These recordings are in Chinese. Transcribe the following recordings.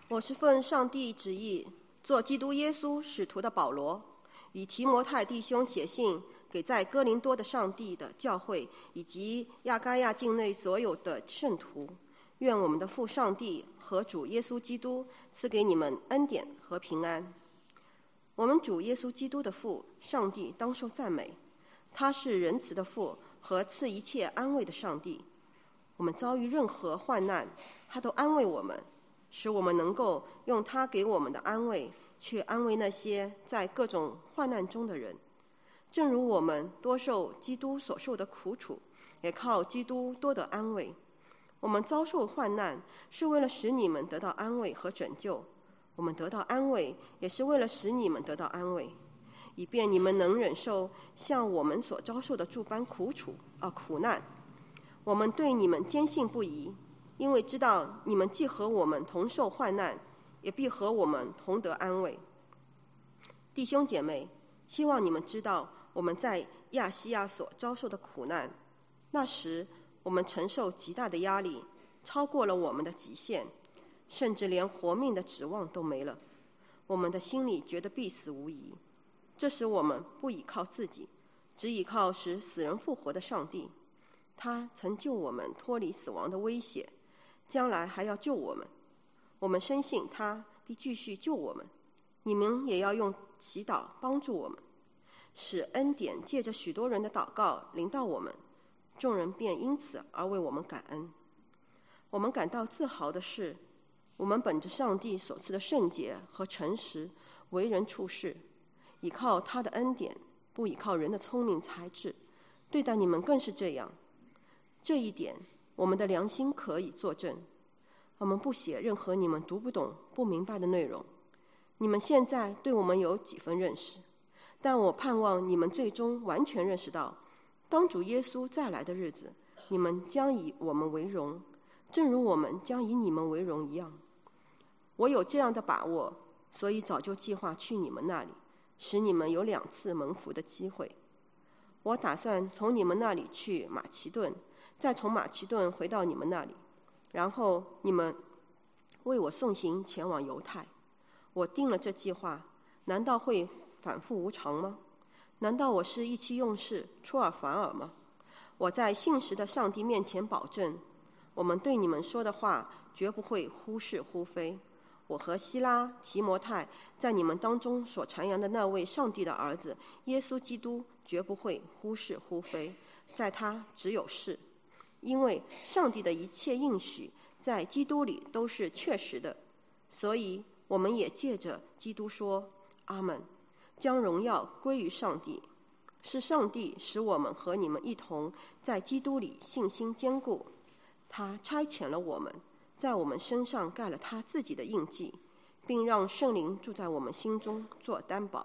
我是奉上帝旨意做基督耶稣使徒的保罗，与提摩太弟兄写信给在哥林多的上帝的教会以及亚该亚境内所有的圣徒。愿我们的父上帝和主耶稣基督赐给你们恩典和平安。我们主耶稣基督的父上帝当受赞美，他是仁慈的父和赐一切安慰的上帝。我们遭遇任何患难，他都安慰我们，使我们能够用他给我们的安慰去安慰那些在各种患难中的人。正如我们多受基督所受的苦楚，也靠基督多得安慰。我们遭受患难是为了使你们得到安慰和拯救，我们得到安慰也是为了使你们得到安慰，以便你们能忍受像我们所遭受的诸般苦难。我们对你们坚信不疑，因为知道你们既和我们同受患难，也必和我们同得安慰。弟兄姐妹，希望你们知道我们在亚细亚所遭受的苦难，那时我们承受极大的压力，超过了我们的极限，甚至连活命的指望都没了。我们的心里觉得必死无疑，这时我们不倚靠自己，只倚靠使死人复活的上帝。他曾救我们脱离死亡的威胁，将来还要救我们。我们深信他必继续救我们。你们也要用祈祷帮助我们，使恩典借着许多人的祷告临到我们，众人便因此而为我们感恩。我们感到自豪的是，我们本着上帝所赐的圣洁和诚实为人处事，倚靠他的恩典，不倚靠人的聪明才智，对待你们更是这样。这一点我们的良心可以作证。我们不写任何你们读不懂不明白的内容。你们现在对我们有几分认识，但我盼望你们最终完全认识到，当主耶稣再来的日子，你们将以我们为荣，正如我们将以你们为荣一样。我有这样的把握，所以早就计划去你们那里，使你们有2次蒙福的机会。我打算从你们那里去马其顿，再从马其顿回到你们那里，然后你们为我送行前往犹太。我定了这计划，难道会反复无常吗？难道我是意气用事、出尔反尔吗？我在信实的上帝面前保证，我们对你们说的话绝不会忽是忽非。我和希拉、提摩太在你们当中所传扬的那位上帝的儿子耶稣基督绝不会忽是忽非，在他只有是。因为上帝的一切应许在基督里都是确实的，所以我们也借着基督说阿们，将荣耀归于上帝。是上帝使我们和你们一同在基督里信心坚固，他差遣了我们，在我们身上盖了他自己的印记，并让圣灵住在我们心中做担保。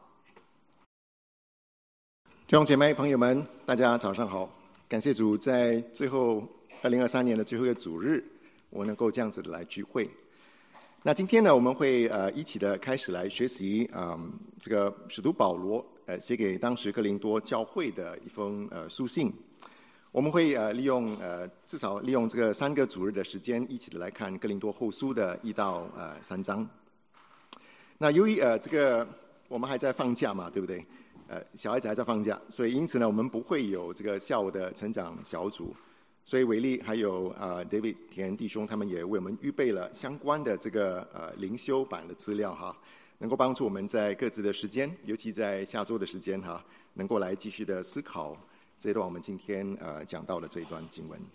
弟兄姐妹朋友们，大家早上好。感谢主，在最后2023年的最后一个主日，我能够这样子的来聚会。那今天呢，我们会一起的开始来学习这个使徒保罗写给当时哥林多教会的一封书信。我们会至少利用这个3个主日的时间，一起的来看哥林多后书的1到3章。那由于这个我们还在放假嘛，对不对？小孩子还在放假，所以因此呢，我们不会有这个下午的成长小组。所以伟力还有David 田弟兄，他们也为我们预备了相关的这个灵修版的资料哈，能够帮助我们在各自的时间，尤其在下周的时间哈，能够来继续的思考这一段我们今天讲到的这一段经文。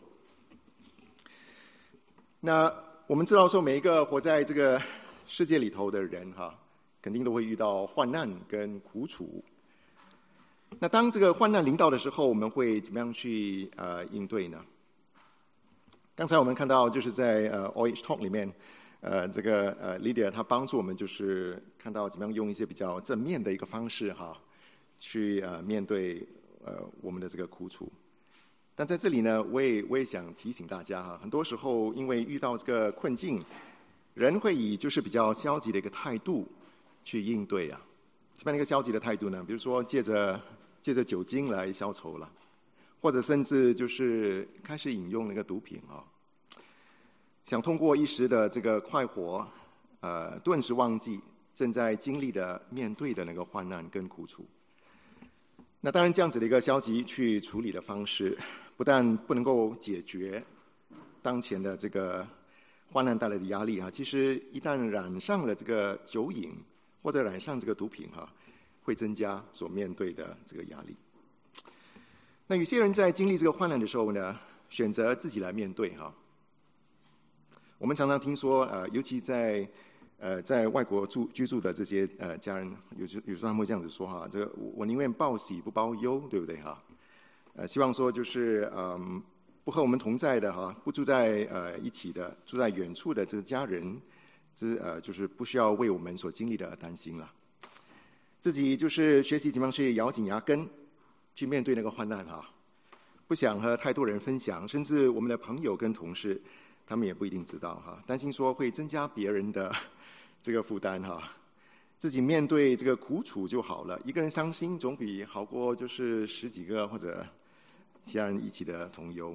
那我们知道说，每一个活在这个世界里头的人哈，肯定都会遇到患难跟苦楚。那当这个患难临到的时候，我们会怎么样去应对呢？刚才我们看到，就是在Orange Talk 里面，这个Lydia 她帮助我们，就是看到怎么样用一些比较正面的一个方式哈，去面对我们的这个苦楚。但在这里呢，我也想提醒大家哈，很多时候因为遇到这个困境，人会以就是比较消极的一个态度去应对啊。什么样的一个消极的态度呢？比如说借着酒精来消愁了，或者甚至就是开始饮用那个毒品啊，想通过一时的这个快活顿时忘记正在经历的面对的那个患难跟苦楚。那当然，这样子的一个消极去处理的方式，不但不能够解决当前的这个患难带来的压力其实一旦染上了这个酒瘾或者染上这个毒品会增加所面对的这个压力。那有些人在经历这个患难的时候呢，选择自己来面对我们常常听说尤其在外国居住的这些家人，有时候他们会这样子说这个我宁愿报喜不报忧，对不对希望说就是不和我们同在的不住在一起的，住在远处的这个家人，就是不需要为我们所经历的担心了。自己就是学习怎么样去咬紧牙根去面对那个患难不想和太多人分享，甚至我们的朋友跟同事他们也不一定知道担心说会增加别人的这个负担自己面对这个苦楚就好了，一个人伤心总比好过就是10几个或者其他人一起的同忧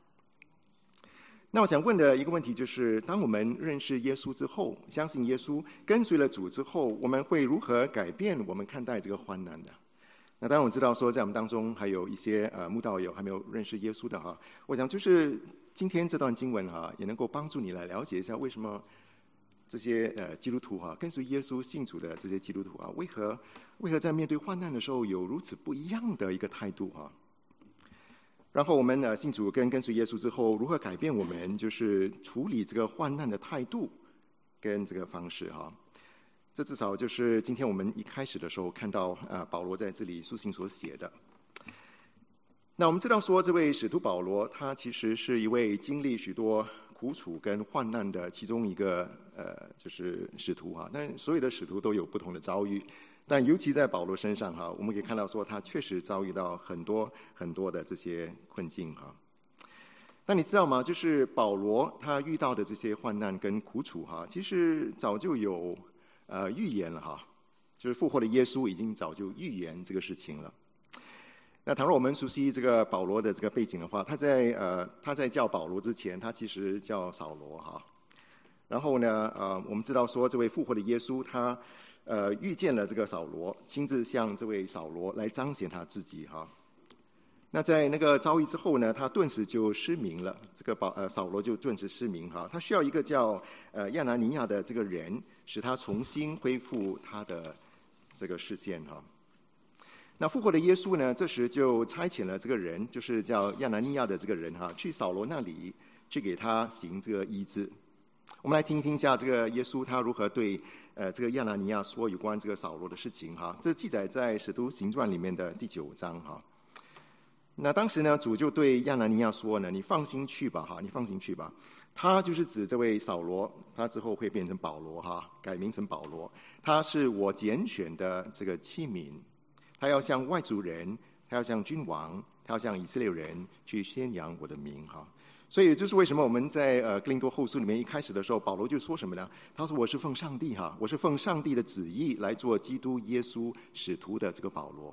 那我想问的一个问题就是，当我们认识耶稣之后，相信耶稣，跟随了主之后，我们会如何改变我们看待这个患难的？那当然我知道说在我们当中还有一些慕道友还没有认识耶稣的我想就是今天这段经文也能够帮助你来了解一下为什么这些基督徒跟随耶稣信主的这些基督徒为何在面对患难的时候有如此不一样的一个态度然后我们信主跟随耶稣之后，如何改变我们就是处理这个患难的态度跟这个方式这至少就是今天我们一开始的时候看到保罗在这里书信所写的。那我们知道说这位使徒保罗他其实是一位经历许多苦楚跟患难的其中一个就是使徒但所有的使徒都有不同的遭遇，但尤其在保罗身上我们可以看到说他确实遭遇到很多很多的这些困境但你知道吗？就是保罗他遇到的这些患难跟苦楚其实早就有预言了就是复活的耶稣已经早就预言这个事情了。那倘若我们熟悉这个保罗的这个背景的话，他在叫保罗之前，他其实叫扫罗然后呢我们知道说这位复活的耶稣他遇见了这个扫罗，亲自向这位扫罗来彰显他自己那在那个遭遇之后呢，他顿时就失明了，这个扫罗就顿时失明他需要一个叫亚拿尼亚的这个人，使他重新恢复他的这个视线那复活的耶稣呢，这时就差遣了这个人，就是叫亚拿尼亚的这个人去扫罗那里去给他行这个医治。我们来听一下这个耶稣他如何对这个亚拿尼亚说有关这个扫罗的事情这记载在使徒行传里面的第9章那当时呢，主就对亚拿尼亚说呢，你放心去吧你放心去吧。他就是指这位扫罗，他之后会变成保罗改名成保罗，他是我拣选的这个器皿，他要向外族人，他要向君王，他要向以色列人去宣扬我的名所以就是为什么我们在哥林多后书里面一开始的时候，保罗就说什么呢？他说我是奉上帝我是奉上帝的旨意来做基督耶稣使徒的这个保罗。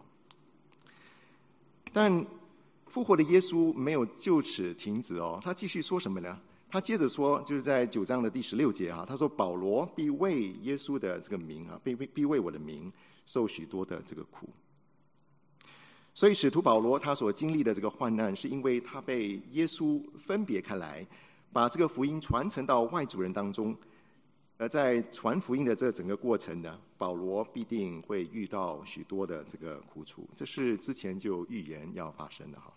但复活的耶稣没有就此停止他继续说什么呢？他接着说，就是在9章的第16节他说保罗必为耶稣的这个名必为我的名受许多的这个苦。所以使徒保罗他所经历的这个患难，是因为他被耶稣分别开来，把这个福音传承到外族人当中。而在传福音的这整个过程呢，保罗必定会遇到许多的这个苦楚，这是之前就预言要发生的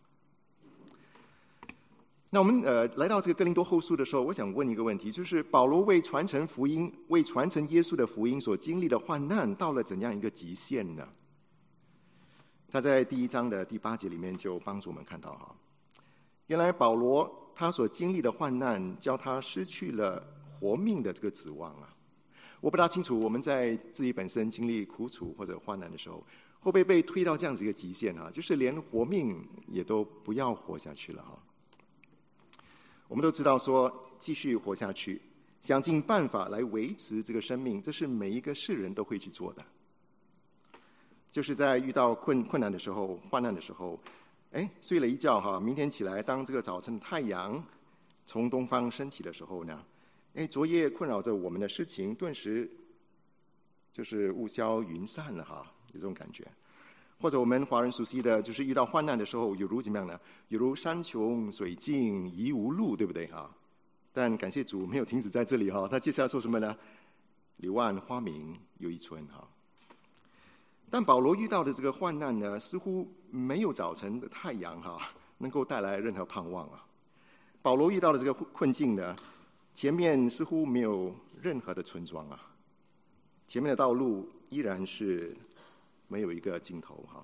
那我们来到这个哥林多后书的时候，我想问一个问题，就是保罗为传承福音，为传承耶稣的福音所经历的患难，到了怎样一个极限呢？他在第1章的第8节里面就帮助我们看到原来保罗他所经历的患难，叫他失去了活命的这个指望我不大清楚我们在自己本身经历苦楚或者患难的时候，会不会被推到这样子一个极限就是连活命也都不要活下去了我们都知道说，继续活下去，想尽办法来维持这个生命，这是每一个世人都会去做的。就是在遇到困难的时候、患难的时候，睡了一觉明天起来，当这个早晨太阳从东方升起的时候呢， 昨夜困扰着我们的事情，顿时就是雾消云散了哈，有这种感觉。或者我们华人熟悉的就是遇到患难的时候，有如怎么样呢？有如山穷水尽疑无路，对不对哈？但感谢主没有停止在这里哈，他接下来说什么呢？柳暗花明又一村哈。但保罗遇到的这个患难呢，似乎没有早晨的太阳哈能够带来任何盼望啊。保罗遇到的这个困境呢，前面似乎没有任何的村庄啊，前面的道路依然是没有一个尽头哈。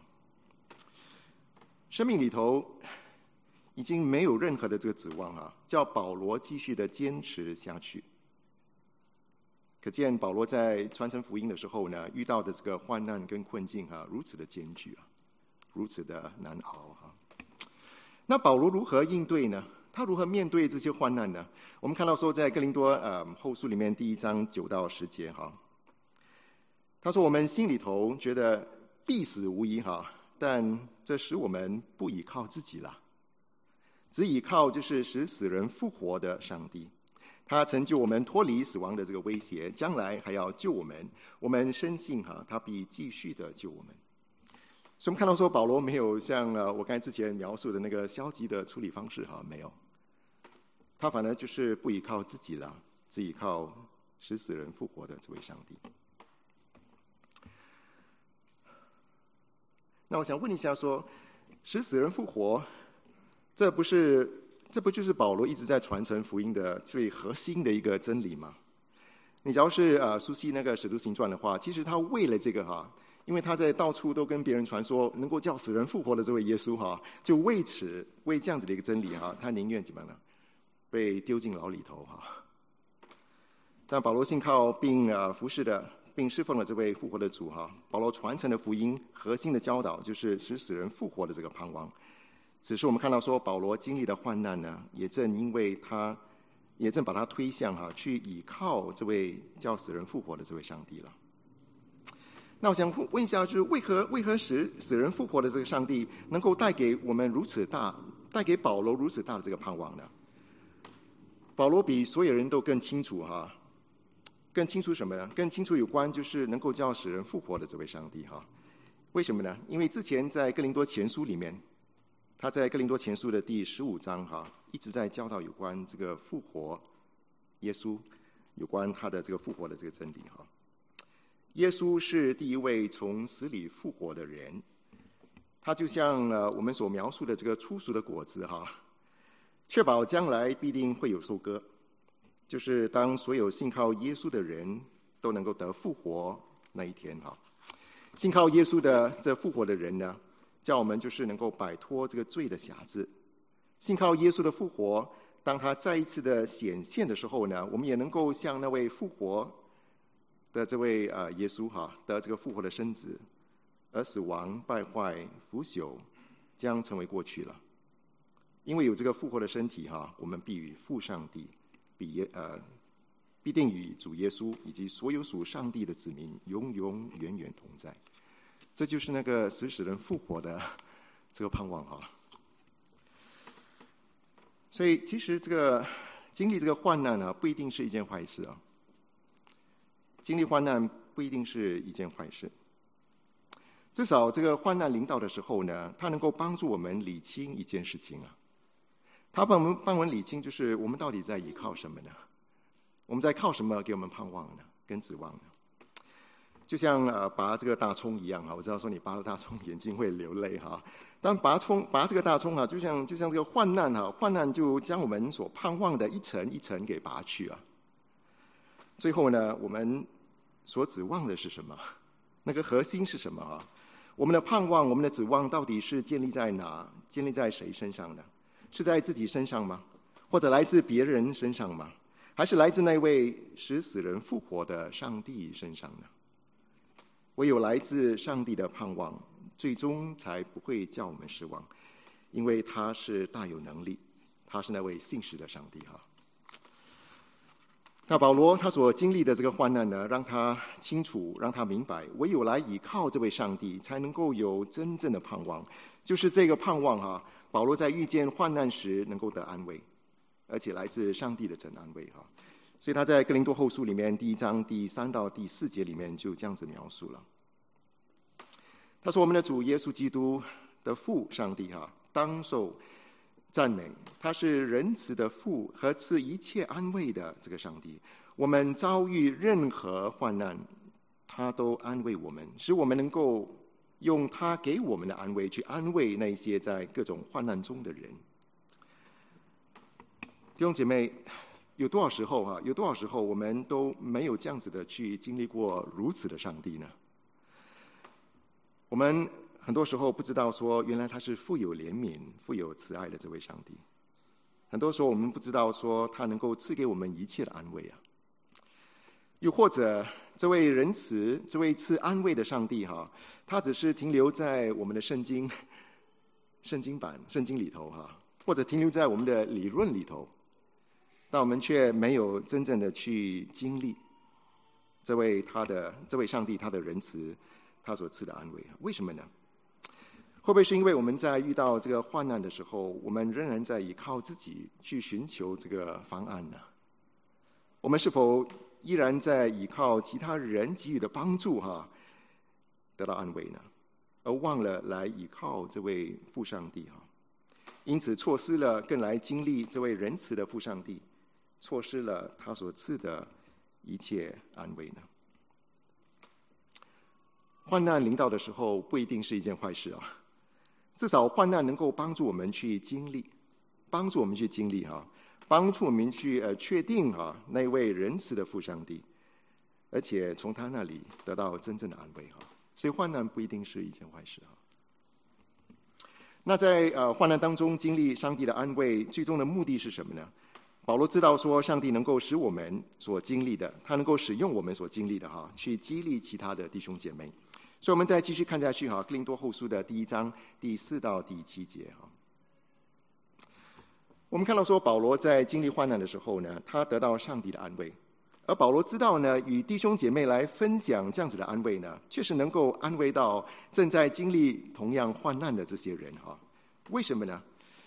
生命里头已经没有任何的这个指望啊，叫保罗继续的坚持下去。可见保罗在传承福音的时候呢，遇到的这个患难跟困境啊，如此的艰巨啊，如此的难熬哈。那保罗如何应对呢？他如何面对这些患难呢？我们看到说，在哥林多后书里面第1章9到10节哈，他说：“我们心里头觉得必死无疑哈，但这使我们不倚靠自己了，只倚靠就是使死人复活的上帝。他曾救我们脱离死亡的这个威胁，将来还要救我们。我们深信哈，他必继续的救我们。”所以我们看到说，保罗没有像我刚才之前描述的那个消极的处理方式哈，没有，他反而就是不依靠自己了，只依靠使死人复活的这位上帝。那我想问一下说，使死人复活，这不就是保罗一直在传承福音的最核心的一个真理吗？你假如是熟悉那个使徒行传的话，其实他为了这个哈，因为他在到处都跟别人传说能够叫死人复活的这位耶稣哈，就为这样子的一个真理哈，他宁愿怎么样呢？被丢进牢里头哈。但保罗信靠并服侍的并侍奉了这位复活的主哈。保罗传承的福音核心的教导就是使死人复活的这个盼望。只是我们看到说，保罗经历的患难呢，也正把他推向去倚靠这位叫死人复活的这位上帝了。那我想问一下，就是为何使死人复活的这个上帝能够带给保罗如此大的这个盼望呢？保罗比所有人都更清楚更清楚什么呢？更清楚有关就是能够叫死人复活的这位上帝哈。为什么呢？因为之前在哥林多前书里面，他在哥林多前书的第15章一直在教导有关这个复活耶稣，有关他的这个复活的这个真理哈。耶稣是第一位从死里复活的人，他就像我们所描述的这个初熟的果子确保将来必定会有收割，就是当所有信靠耶稣的人都能够得复活那一天信靠耶稣的这复活的人呢，叫我们就是能够摆脱这个罪的辖制。信靠耶稣的复活，当他再一次的显现的时候呢，我们也能够像那位复活的这位耶稣得这个复活的身子，而死亡败坏腐朽将成为过去了。因为有这个复活的身体我们必与父上帝必定与主耶稣以及所有属上帝的子民永永远远同在。这就是那个使人复活的这个盼望所以其实这个经历这个患难不一定是一件坏事经历患难不一定是一件坏事，至少这个患难临到的时候呢，它能够帮助我们理清一件事情它帮我们理清，就是我们到底在依靠什么呢？我们在靠什么给我们盼望呢？跟指望呢？就像拔这个大葱一样我知道说你拔了大葱眼睛会流泪但拔这个大葱就像这个患难患难就将我们所盼望的一层一层给拔去最后呢，我们所指望的是什么？那个核心是什么我们的盼望，我们的指望到底是建立在哪？建立在谁身上呢？是在自己身上吗？或者来自别人身上吗？还是来自那位使死人复活的上帝身上呢？唯有来自上帝的盼望，最终才不会叫我们失望，因为他是大有能力，他是那位信实的上帝那保罗他所经历的这个患难呢，让他清楚，让他明白，唯有来倚靠这位上帝，才能够有真正的盼望。就是这个盼望保罗在遇见患难时能够得安慰，而且来自上帝的真安慰所以他在哥林多后书里面第1章第3到第4节里面就这样子描述了。他说：“我们的主耶稣基督的父上帝当受赞美，他是仁慈的父和赐一切安慰的这个上帝。我们遭遇任何患难，他都安慰我们，使我们能够用他给我们的安慰去安慰那些在各种患难中的人。”弟兄姐妹，有多少时候我们都没有这样子的去经历过如此的上帝呢？我们很多时候不知道说，原来他是富有怜悯、富有慈爱的这位上帝。很多时候我们不知道说，他能够赐给我们一切的安慰啊。又或者，这位仁慈、这位赐安慰的上帝他只是停留在我们的圣经里头或者停留在我们的理论里头，但我们却没有真正的去经历这位上帝他的仁慈，他所赐的安慰。为什么呢？会不会是因为我们在遇到这个患难的时候，我们仍然在依靠自己去寻求这个方案呢？我们是否依然在依靠其他人给予的帮助得到安慰呢？而忘了来依靠这位父上帝因此错失了更来经历这位仁慈的父上帝，错失了他所赐的一切安慰呢？患难临到的时候不一定是一件坏事至少患难能够帮助我们去经历，帮助我们去确定那位仁慈的父上帝，而且从他那里得到真正的安慰所以患难不一定是一件坏事那在患难当中经历上帝的安慰，最终的目的是什么呢？保罗知道说，上帝能够使我们所经历的，他能够使用我们所经历的去激励其他的弟兄姐妹。所以我们再继续看下去哥林多后书的第1章第4到第7节我们看到说，保罗在经历患难的时候呢，他得到上帝的安慰，而保罗知道呢，与弟兄姐妹来分享这样子的安慰呢，确实能够安慰到正在经历同样患难的这些人为什么呢？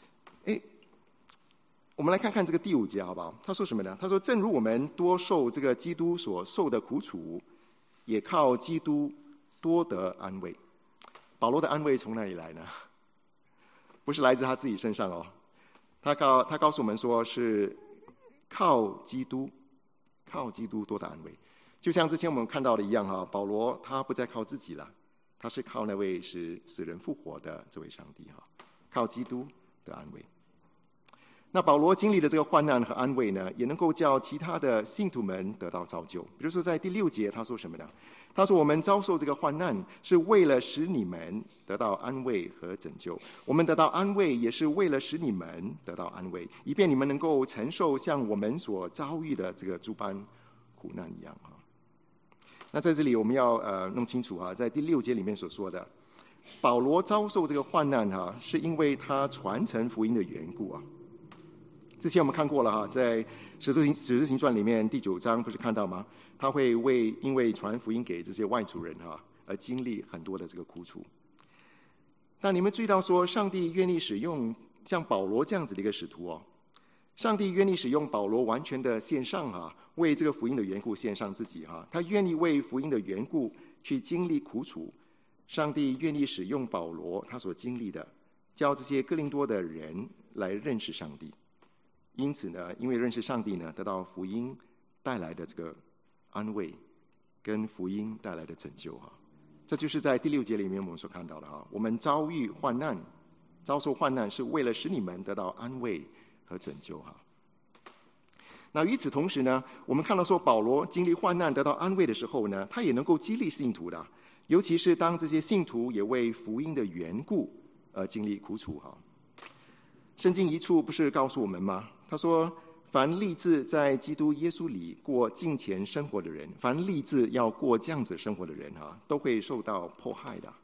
我们来看看这个第5节好不好？他说什么呢？他说：“正如我们多受这个基督所受的苦楚，也靠基督多得安慰。”保罗的安慰从哪里来呢？不是来自他自己身上他告诉我们说，是靠基督多得安慰。就像之前我们看到的一样保罗他不再靠自己了，他是靠那位使死人复活的这位上帝靠基督的安慰。那保罗经历的这个患难和安慰呢，也能够叫其他的信徒们得到造就。比如说在第6节他说什么呢？他说：“我们遭受这个患难，是为了使你们得到安慰和拯救。我们得到安慰，也是为了使你们得到安慰，以便你们能够承受像我们所遭遇的这个诸般苦难一样那在这里我们要弄清楚在第6节里面所说的，保罗遭受这个患难是因为他传承福音的缘故之前我们看过了在使徒行传里面第9章不是看到吗？他会因为传福音给这些外族人而经历很多的这个苦楚。但你们注意到说，上帝愿意使用像保罗这样子的一个使徒上帝愿意使用保罗完全的献上为这个福音的缘故献上自己他愿意为福音的缘故去经历苦楚。上帝愿意使用保罗他所经历的，教这些哥林多的人来认识上帝。因此呢，因为认识上帝呢，得到福音带来的这个安慰，跟福音带来的拯救这就是在第6节里面我们所看到的我们遭受患难，是为了使你们得到安慰和拯救那与此同时呢，我们看到说，保罗经历患难得到安慰的时候呢，他也能够激励信徒的，尤其是当这些信徒也为福音的缘故而经历苦楚圣经一处不是告诉我们吗？他说：“凡立志在基督耶稣里过敬虔生活的人，凡立志要过这样子生活的人都会受到迫害的。”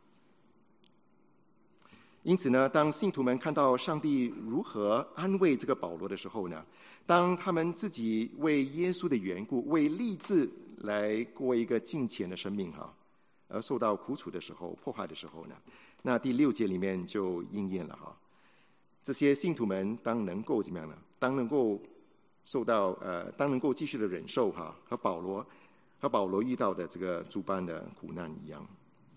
因此呢，当信徒们看到上帝如何安慰这个保罗的时候呢，当他们自己为耶稣的缘故，为立志来过一个敬虔的生命而受到苦楚的时候、迫害的时候呢，那第6节里面就应验了这些信徒们当能够怎么样呢？当能够当能够继续的忍受和保罗遇到的这个诸般的苦难一样。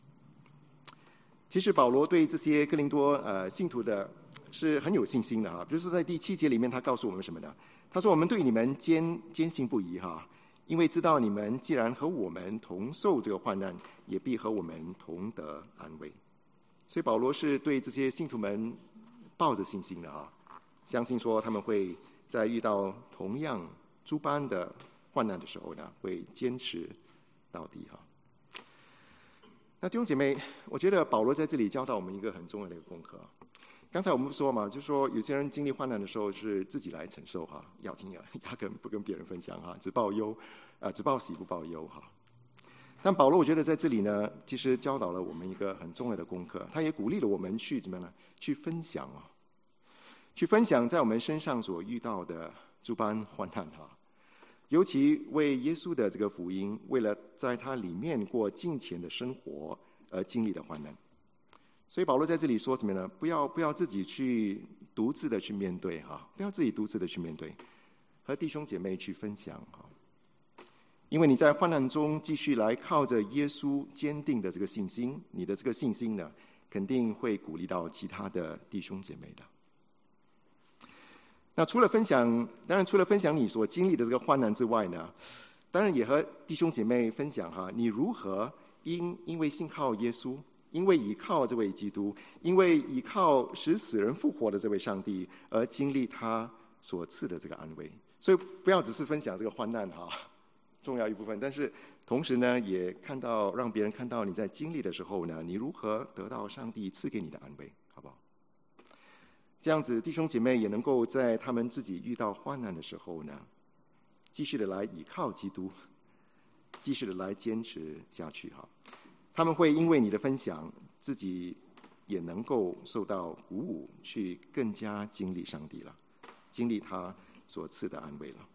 其实保罗对这些哥林多信徒的是很有信心的比如说在第7节里面，他告诉我们什么呢？他说：“我们对你们坚信不疑因为知道你们既然和我们同受这个患难，也必和我们同得安慰。”所以保罗是对这些信徒们抱着信心的相信说他们会在遇到同样诸般的患难的时候呢，会坚持到底那弟兄姐妹，我觉得保罗在这里教导我们一个很重要的一个功课。刚才我们说嘛，就说有些人经历患难的时候是自己来承受压根不跟别人分享只报喜不报忧但保罗我觉得在这里呢，其实教导了我们一个很重要的功课，他也鼓励了我们去怎么样呢？去分享去分享在我们身上所遇到的诸般患难尤其为耶稣的这个福音，为了在他里面过敬虔的生活而经历的患难。所以保罗在这里说什么呢？不要自己去独自的去面对不要自己独自的去面对，和弟兄姐妹去分享因为你在患难中继续来靠着耶稣坚定的这个信心，你的这个信心呢，肯定会鼓励到其他的弟兄姐妹的。那除了分享你所经历的这个患难之外呢，当然也和弟兄姐妹分享你如何因为信靠耶稣，因为依靠这位基督，因为依靠使死人复活的这位上帝而经历他所赐的这个安慰。所以不要只是分享这个患难重要一部分，但是同时呢，也让别人看到你在经历的时候呢，你如何得到上帝赐给你的安慰，好不好？这样子弟兄姐妹也能够在他们自己遇到患难的时候呢，继续的来依靠基督，继续的来坚持下去他们会因为你的分享，自己也能够受到鼓舞，去更加经历上帝了，经历他所赐的安慰了。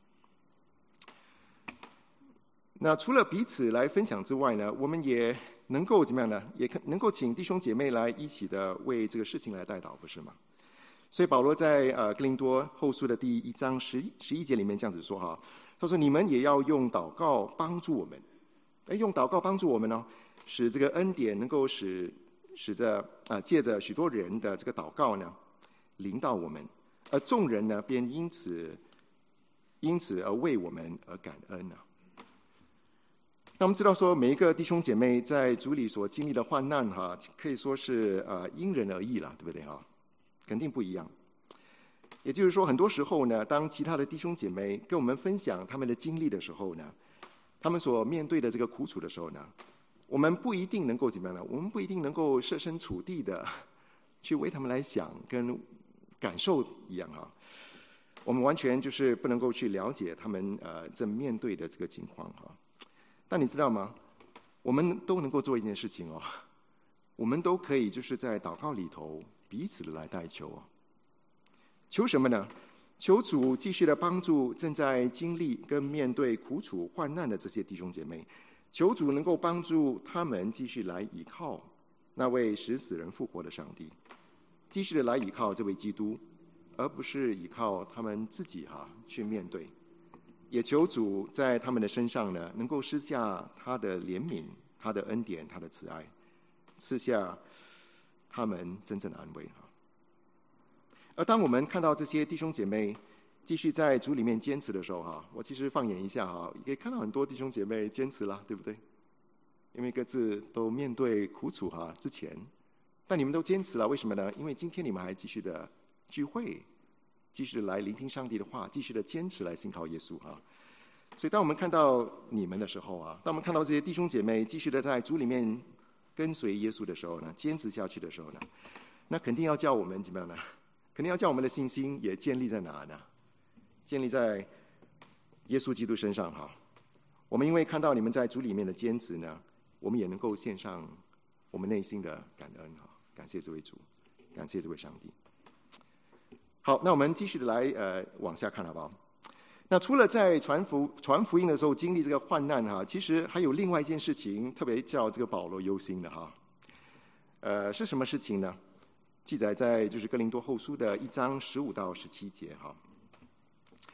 那除了彼此来分享之外呢，我们也能够怎么样呢？也能够请弟兄姐妹来一起的为这个事情来代祷，不是吗？所以保罗在哥林多后书的第1章11节里面这样子说他说：“你们也要用祷告帮助我们。”用祷告帮助我们使这个恩典能够使借着许多人的这个祷告呢，临到我们，而众人呢便因此而为我们而感恩那我们知道说，每一个弟兄姐妹在主里所经历的患难可以说是因人而异了，对不对肯定不一样。也就是说，很多时候呢，当其他的弟兄姐妹跟我们分享他们的经历的时候呢，他们所面对的这个苦楚的时候呢，我们不一定能够怎么样呢？我们不一定能够设身处地的去为他们来想跟感受一样我们完全就是不能够去了解他们正面对的这个情况但你知道吗？我们都能够做一件事情我们都可以就是在祷告里头彼此的来代求求什么呢？求主继续的帮助正在经历跟面对苦楚患难的这些弟兄姐妹，求主能够帮助他们继续来依靠那位使死人复活的上帝，继续的来依靠这位基督，而不是依靠他们自己去面对。也求主在他们的身上呢，能够施下他的怜悯、他的恩典、他的慈爱，赐下他们真正的安慰而当我们看到这些弟兄姐妹继续在主里面坚持的时候我其实放眼一下也可以看到很多弟兄姐妹坚持了，对不对？因为各自都面对苦楚之前，但你们都坚持了，为什么呢？因为今天你们还继续的聚会，继续的来聆听上帝的话，继续的坚持来信靠耶稣所以当我们看到你们的时候当我们看到这些弟兄姐妹继续的在主里面跟随耶稣的时候呢，坚持下去的时候呢，那肯定要叫我们怎么样呢？肯定要叫我们的信心也建立在哪呢？建立在耶稣基督身上我们因为看到你们在主里面的坚持呢，我们也能够献上我们内心的感恩感谢这位主，感谢这位上帝。好，那我们继续的来往下看好不好？那除了在传福音的时候经历这个患难其实还有另外一件事情特别叫这个保罗忧心的是什么事情呢？记载在就是哥林多后书的1章15到17节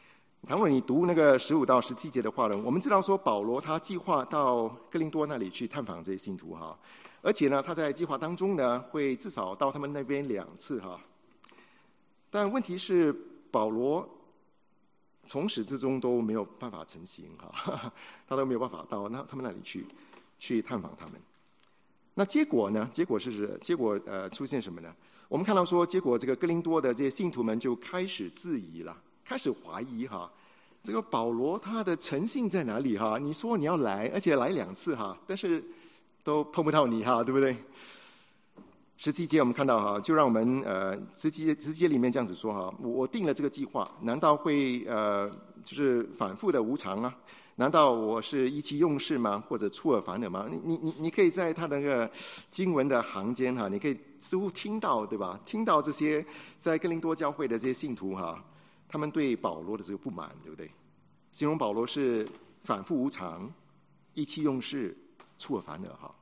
倘若你读那个15到17节的话呢，我们知道说保罗他计划到哥林多那里去探访这些信徒哈，而且呢他在计划当中呢会至少到他们那边2次哈。但问题是保罗从始至终都没有办法成行哈，他都没有办法到他们那里去探访他们。那结果呢？结果出现什么呢？我们看到说，结果这个哥林多的这些信徒们就开始质疑了，开始怀疑哈，这个保罗他的诚信在哪里哈？你说你要来，而且来2次哈，但是都碰不到你哈，对不对？17节我们看到哈，就让我们17节里面这样子说哈，我定了这个计划，难道会就是反复的无常啊？难道我是意气用事吗？或者出尔反尔吗？你可以在他的那个经文的行间哈，你可以似乎听到，对吧？听到这些在哥林多教会的这些信徒哈，他们对保罗的这个不满，对不对？形容保罗是反复无常、意气用事、出尔反尔哈。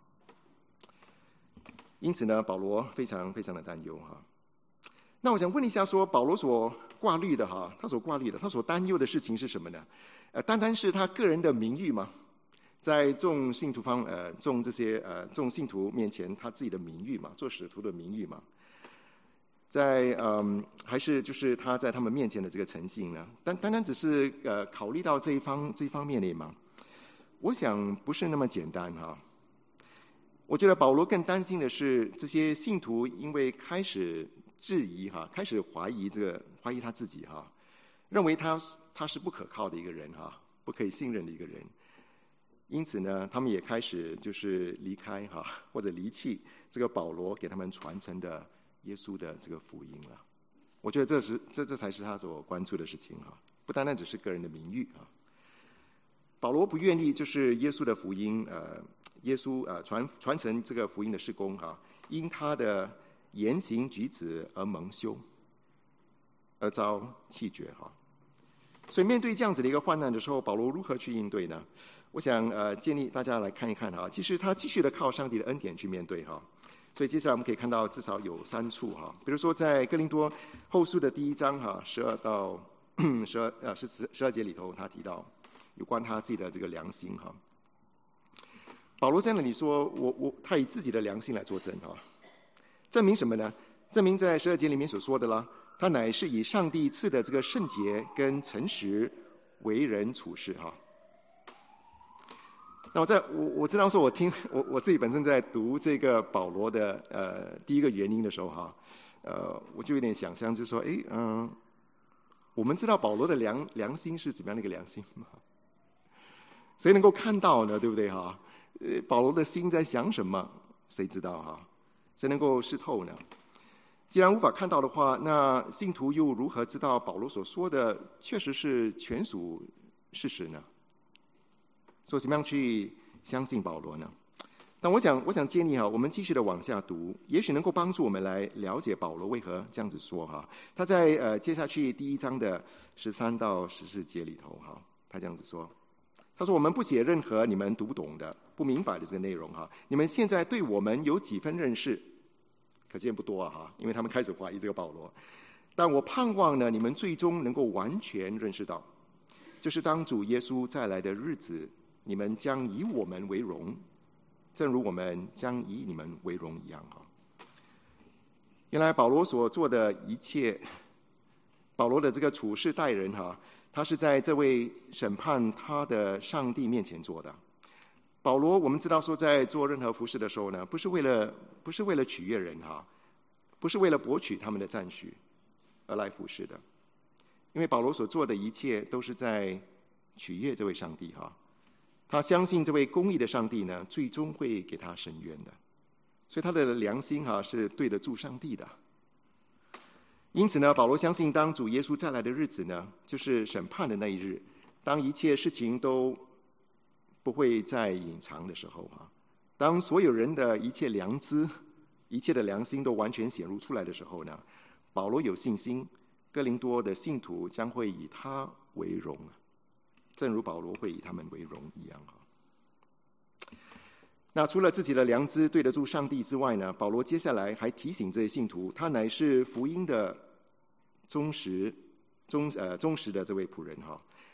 因此呢，保罗非常非常的担忧哈。那我想问一下说，保罗所挂虑的哈，他所担忧的事情是什么呢？单单是他个人的名誉吗？在众信徒众信徒面前，他自己的名誉嘛，做使徒的名誉嘛，还是就是他在他们面前的这个诚信呢？单单只是考虑到这一方面的吗？我想不是那么简单哈。我觉得保罗更担心的是，这些信徒因为开始质疑哈，开始怀疑他自己哈，认为他是不可靠的一个人哈，不可以信任的一个人。因此呢，他们也开始就是离开哈，或者离弃这个保罗给他们传承的耶稣的这个福音了。我觉得这才是他所关注的事情哈，不单单只是个人的名誉啊。保罗不愿意就是耶稣的福音耶稣传承这个福音的事工哈，因他的言行举止而蒙羞，而遭弃绝哈。所以面对这样子的一个患难的时候，保罗如何去应对呢？我想建议大家来看一看哈。其实他继续的靠上帝的恩典去面对哈。所以接下来我们可以看到至少有3处哈，比如说在哥林多后书的第1章哈，12到12节里头，他提到有关他自己的这个良心哈。保罗在那里说，他以自己的良心来作证哈，证明什么呢？证明在12节里面所说的啦，他乃是以上帝赐的这个圣洁跟诚实为人处事哈。那我知道说，我自己本身在读这个保罗的第一个原因的时候哈，我就有点想象，就是说，我们知道保罗的良心是怎么样的一个良心吗？谁能够看到呢？对不对哈？保罗的心在想什么？谁知道哈？谁能够识透呢？既然无法看到的话，那信徒又如何知道保罗所说的确实是全属事实呢？所以怎么样去相信保罗呢？但我想建议哈，我们继续的往下读，也许能够帮助我们来了解保罗为何这样子说哈。他在接下去第1章的13到14节里头哈，他这样子说，他说：“我们不写任何你们读不懂的、不明白的这个内容哈。你们现在对我们有几分认识，可见不多啊哈，因为他们开始怀疑这个保罗。但我盼望呢，你们最终能够完全认识到，就是当主耶稣再来的日子，你们将以我们为荣，正如我们将以你们为荣一样哈。”原来保罗所做的一切，保罗的这个处事待人哈，他是在这位审判他的上帝面前做的。保罗我们知道说，在做任何服事的时候呢，不是为了取悦人哈，不是为了博取他们的赞许而来服事的，因为保罗所做的一切都是在取悦这位上帝哈。他相信这位公义的上帝呢，最终会给他伸冤的，所以他的良心哈是对得住上帝的。因此呢，保罗相信，当主耶稣再来的日子呢，就是审判的那一日，当一切事情都不会再隐藏的时候啊，当所有人的一切良知、一切的良心都完全显露出来的时候呢，保罗有信心，哥林多的信徒将会以他为荣，正如保罗会以他们为荣一样啊。那除了自己的良知对得住上帝之外呢，保罗接下来还提醒这些信徒，他乃是福音的忠实的这位仆人哈。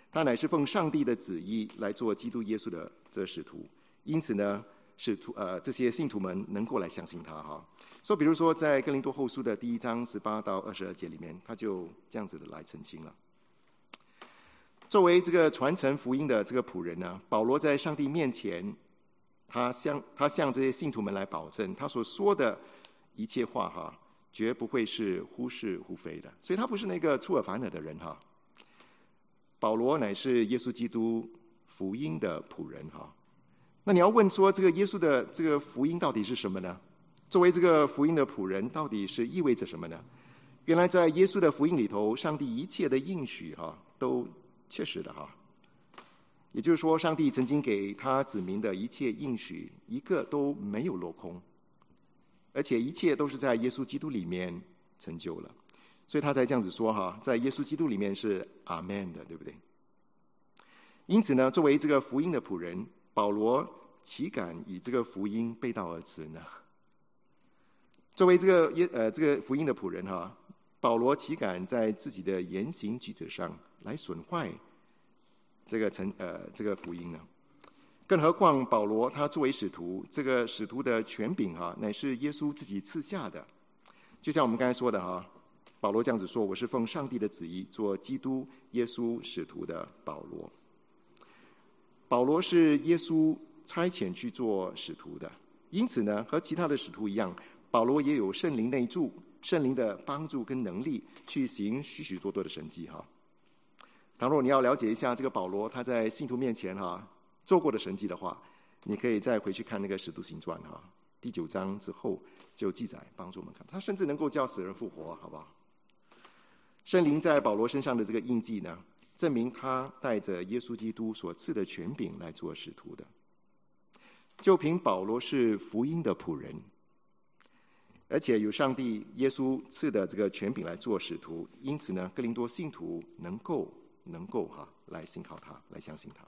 他乃是奉上帝的旨意来做基督耶稣的这使徒，因此呢，这些信徒们能够来相信他哈。所以比如说在哥林多后书的第1章18到22节里面，他就这样子的来澄清了。作为这个传承福音的这个仆人呢，保罗在上帝面前，他向这些信徒们来保证，他所说的一切话哈，绝不会是忽是忽非的，所以他不是那个出尔反尔的人哈。保罗乃是耶稣基督福音的仆人哈。那你要问说，这个耶稣的这个福音到底是什么呢？作为这个福音的仆人，到底是意味着什么呢？原来在耶稣的福音里头，上帝一切的应许哈，都确实的哈。也就是说，上帝曾经给他子民的一切应许，一个都没有落空，而且一切都是在耶稣基督里面成就了。所以他才这样子说哈，在耶稣基督里面是阿们的，对不对？因此呢，作为这个福音的仆人，保罗岂敢以这个福音背道而驰呢？作为这个福音的仆人哈，保罗岂敢在自己的言行举止上来损坏这个福音呢？更何况保罗他作为使徒，这个使徒的权柄哈，乃是耶稣自己赐下的。就像我们刚才说的哈，保罗这样子说：“我是奉上帝的旨意做基督耶稣使徒的保罗。”保罗是耶稣差遣去做使徒的，因此呢，和其他的使徒一样，保罗也有圣灵内助、圣灵的帮助跟能力去行许许多多的神迹哈。倘若你要了解一下这个保罗他在信徒面前哈做过的神迹的话，你可以再回去看那个《使徒行传》哈，第9章之后就记载，帮助我们看，他甚至能够叫死人复活，好不好？圣灵在保罗身上的这个印记呢，证明他带着耶稣基督所赐的权柄来做使徒的。就凭保罗是福音的仆人，而且有上帝耶稣赐的这个权柄来做使徒，因此呢，哥林多信徒能够来信靠他，来相信他。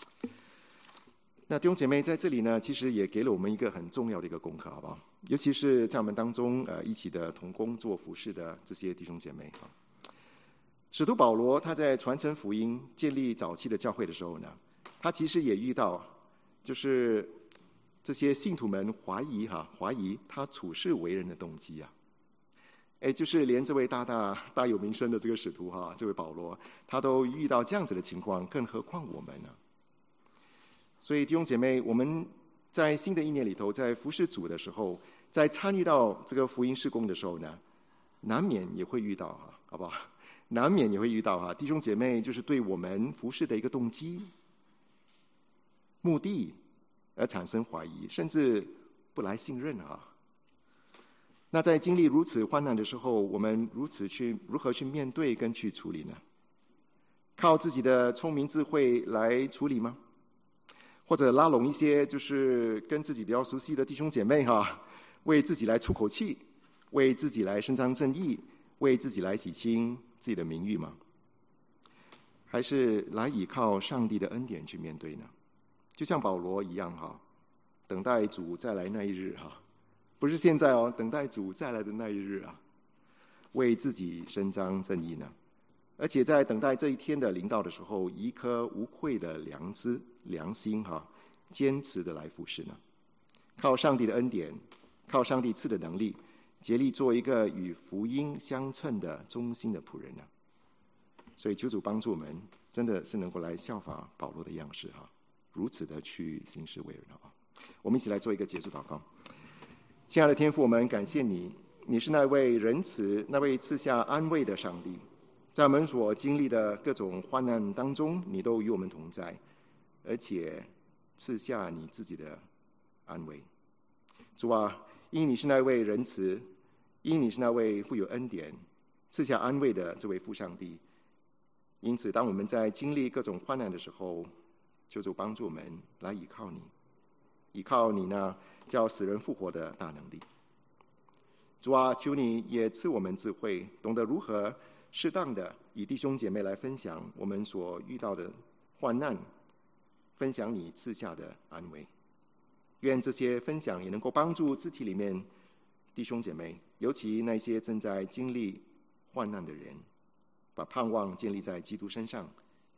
那弟兄姐妹在这里呢，其实也给了我们一个很重要的一个功课，好不好？尤其是在我们当中一起的同工做服事的这些弟兄姐妹哈。使徒保罗他在传承福音、建立早期的教会的时候呢，他其实也遇到就是这些信徒们怀疑他处事为人的动机啊。就是连这位大有名声的这个使徒哈，这位保罗，他都遇到这样子的情况，更何况我们呢？所以弟兄姐妹，我们在新的一年里头，在服事主的时候，在参与到这个福音事工的时候呢，难免也会遇到哈，好不好？难免也会遇到哈，弟兄姐妹就是对我们服事的一个动机、目的而产生怀疑，甚至不来信任啊。那在经历如此患难的时候，我们如何去面对跟去处理呢？靠自己的聪明智慧来处理吗？或者拉拢一些就是跟自己比较熟悉的弟兄姐妹哈，为自己来出口气，为自己来伸张正义，为自己来洗清自己的名誉吗？还是来倚靠上帝的恩典去面对呢？就像保罗一样哈，等待主再来那一日哈，不是现在哦，等待主再来的那一日啊，为自己伸张正义呢？而且在等待这一天的临到的时候，一颗无愧的良心哈，坚持的来服侍呢？靠上帝的恩典，靠上帝赐的能力，竭力做一个与福音相称的忠心的仆人呢？所以求主帮助我们，真的是能够来效法保罗的样式哈，如此的去行事为人哈。我们一起来做一个结束祷告。亲爱的天父，我们感谢你，你是那位仁慈、那位赐下安慰的上帝。在我们所经历的各种患难当中，你都与我们同在，而且赐下你自己的安慰。主啊，因你是那位仁慈，因你是那位富有恩典、赐下安慰的这位父上帝，因此当我们在经历各种患难的时候，求主帮助我们来依靠你，依靠你那叫死人复活的大能力。主啊，求你也赐我们智慧，懂得如何适当的与弟兄姐妹来分享我们所遇到的患难，分享你赐下的安慰。愿这些分享也能够帮助肢体里面弟兄姐妹，尤其那些正在经历患难的人，把盼望建立在基督身上，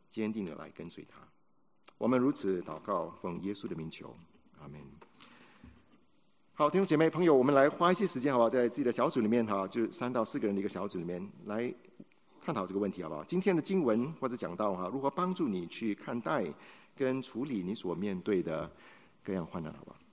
坚定的来跟随他。我们如此祷告，奉耶稣的名求，阿们。好，弟兄姐妹朋友，我们来花一些时间好不好，在自己的小组里面就3到4个人的一个小组里面来探讨这个问题好不好？今天的经文或者讲道如何帮助你去看待跟处理你所面对的各样患难好不好？